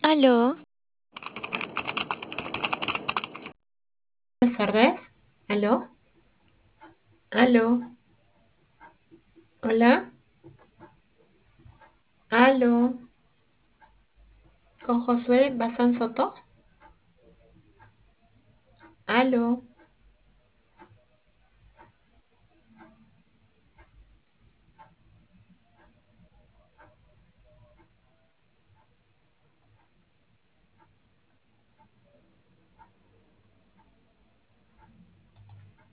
Aló, Buenas tardes. ¿Aló? ¿Aló? ¿Hola? ¿Aló? ¿Con Josué Bazán Soto? ¿Aló?